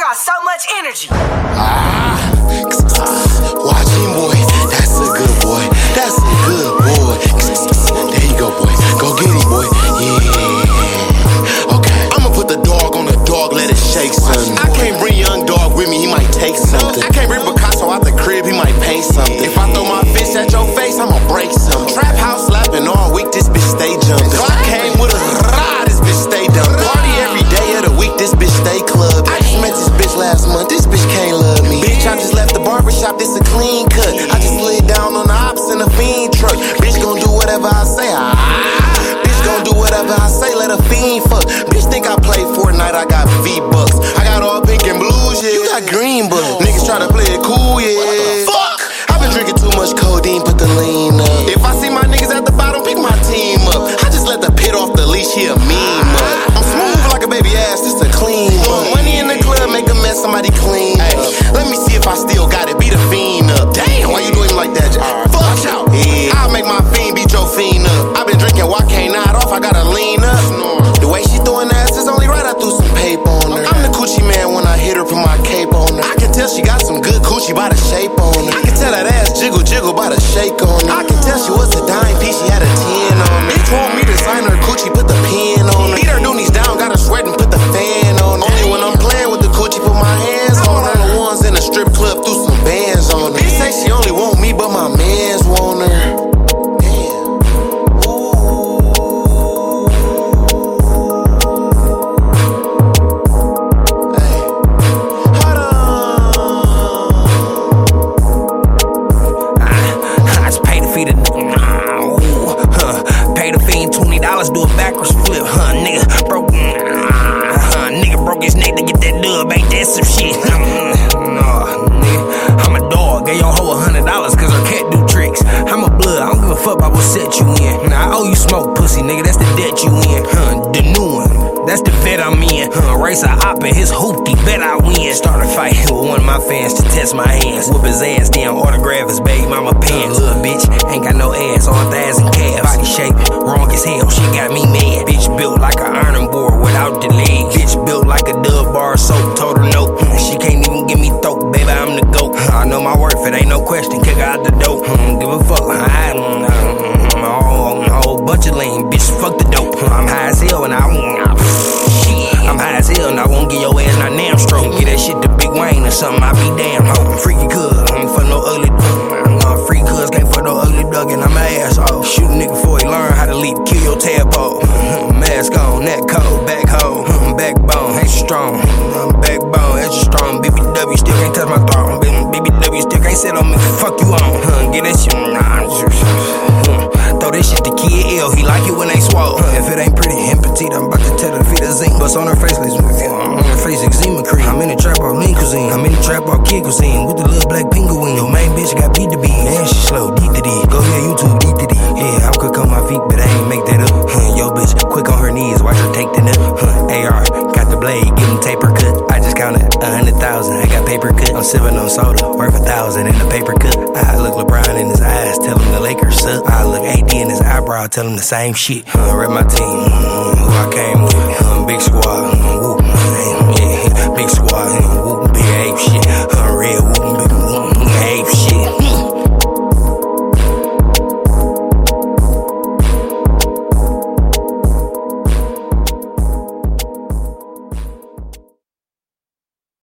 got so much energy. Watch him, boy. That's a good boy. That's a good boy. There you go, boy. Go get him, boy. Yeah. Okay. I'ma put the dog on the dog, let it shake something. I can't bring young dog with me, he might take something. I can't bring Picasso out the crib, he might paint something. If I throw my fist at your face, I'ma break something. Trap house slapping all week, this bitch stay jumping. Clock came with a rah, this bitch stay dumping. Party every day of the week, this bitch stay clubbing. I just met this bitch last month, this bitch can't love me. Bitch, I just left the barbershop, this a clean cut. I just laid down on the ops in a fiend truck. Bitch gon' do whatever I say, bitch gon' do whatever I say, let a fiend fuck. Bitch think I play Fortnite, I got V-Bucks. I got all pink and blues, yeah. You got green bucks. Niggas try to play it cool, yeah. What the fuck? I've been drinking too much codeine, put the lean up. If I see my niggas at the bottom, pick my team up. I just let the pit off the leash, he a meme up. I'm smooth like a baby ass, this a clean up. Money in the club, make a mess, somebody clean up. Let me see if I still got it, beat a fiend up. Damn, why you doing like that? Fuck out. Yeah. I'll make my fiend beat your fiend up. I've been drinking, why can't I off? I gotta lean up. The way she throwing ass is only right, I threw some paper on her. I'm the coochie man when I hit her, put my cape on her. I can tell she got some good coochie by the shape on her. I can tell that ass jiggle jiggle by the shake on her. I can tell she was a dime piece, she had a 10 on her. Bitch want me to sign her coochie, put the pen on her. Beat her doonies down, got her sweating, put the fan on her. Only when I'm playing with the coochie, put my hands on her. The ones in the strip club, threw some bands on her. Bitch say she only want me, but my mans want her. Pay the fiend $20, do a backwards flip, nigga broke his neck to get that dub, ain't that some shit? Nigga, I'm a dog, gave your hoe $100 cause her cat do tricks. I'm a blood, I don't give a fuck about what set you in. Now I owe you smoke, pussy, nigga, that's the debt you in, the new one. That's the vet I'm in. Race a op in his hoopty, bet I win. Start a fight with one of my fans to test my hands. Whoop his ass, then autograph his baby mama pants. Little bitch, ain't got no ass, on thighs and calves. Body shape, wrong as hell, she got me mad. Bitch built like an iron board without the legs. Bitch built like a Dove bar soap, told her no. She can't even give me throat, baby, I'm the GOAT. I know my worth, it ain't no question, kick her out the dope. Give a fuck, a whole bunch of lean, bitch, fuck the dope. I'm high as hell and I'm high as hell and I won't get your ass not damn stroke. Get that shit to Big Wayne or something, I be damn ho. I'm freaky cuz, I don't fuck no ugly I'm free cuz, can't fuck no ugly duck and I'm my ass off. Shoot a nigga before he learn how to leap, kill your tadpole. Mask on, neck cold, back hole, backbone, extra strong. Backbone, extra strong, BBW still can't touch my throat. BBW still can't sit on me, fuck you on. Get that shit, throw that shit to Kid L, he like it when they swallow. If it ain't pretty and petite, I'm about to tell her to feed a zinc. Bust on her face, on her face eczema cream. I'm in the trap off lean cuisine, I'm in the trap off kid cuisine. With the little black penguin, your main bitch got beat to be. And she slow, deep to D. Go ahead, YouTube, deep to D. Yeah, I'm quick on my feet, but I ain't make that up. Yo bitch, quick on her knees, watch her take the nut. AR, got the blade, give him taper cut. I just counted 100,000, I got paper cut. I'm sipping on soda, worth 1,000 in the paper cut. I look LeBron in his eyes, tell him the Lakers suck. I look AD in his eyebrow, tell him the same shit. Rep my team, who I came with, big squad,